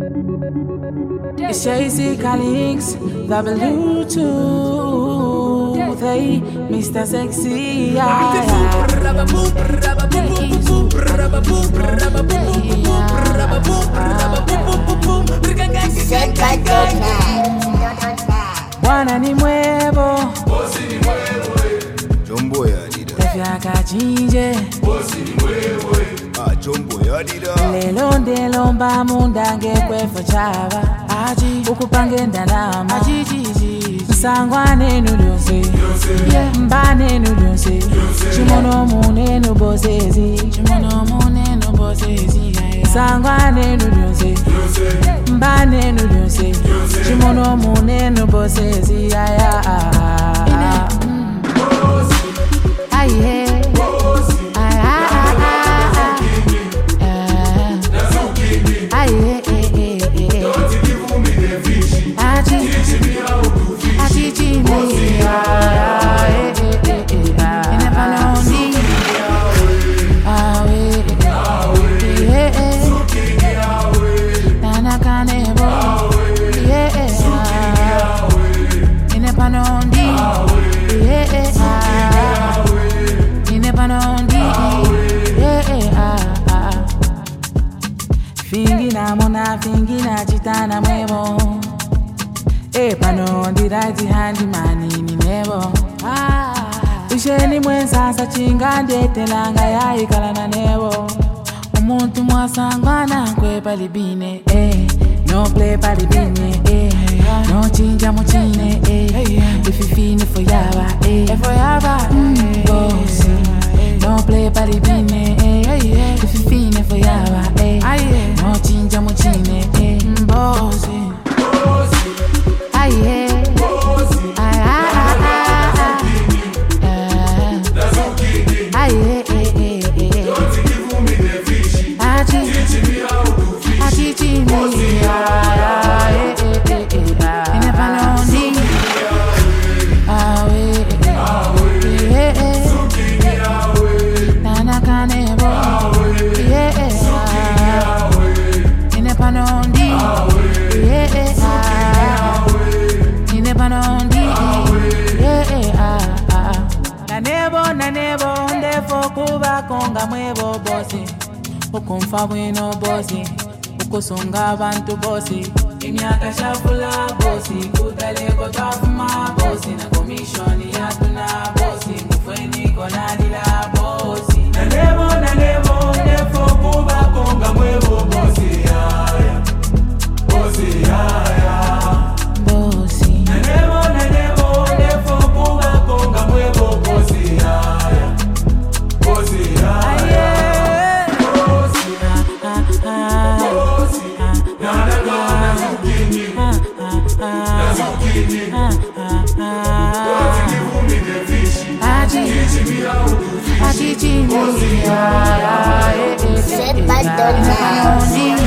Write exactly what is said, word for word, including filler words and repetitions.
It's Jay-Z Calix, the Bluetooth, hey, Mister Sexy, yeah, Bwana ni mwevo, bosi ni mwevo, Jumbo ya dida, tafyaka chinje, bosi ni mwevo, ah jumbo ya dida. Lelo ndelo mba mundange kwefo chava, aji ukupange ndalama, aji jiji, msangwane nulyonse, yeah mbane nulyonse, chimono mune nubosezi, chimono mune nubosezi, msangwane nulyonse, mbane nulyonse, chimono mune nubosezi, ya ya. Aye. Fingina mona fingina chitana mwevo, e pano ndiraiti handi mani ni nevo. Isheni mwensasa chinga ndetelanga ya ikalana nevo. Umuntu mwasangwana kwe palibine, eh no play palibine, eh no chinja mochine, eh ififine forever, eh forever, mm, bossy. No play palibine, eh ififine forever, eh no chinja mochine, eh bossy. Aye. Kuba konga mwevo bosi, ukumfa bwino bosi, ukusunga abantu bosi, imyaka shafula bosi, kutaleko twafuma bosi, na komishoni yatuna bosi, mufweni konadila bosi. Nanevo nanevo nefo kuba konga mwevo bosi, yaya bosi yaya bosi. Nanevo nanevo nefo kuba konga mwevo bosi, yaya bosi yaya bosi bosi na na na nazukini nazukini bosi kivumi nevishi aji mira utufishi bosi yaya Sepa Dona.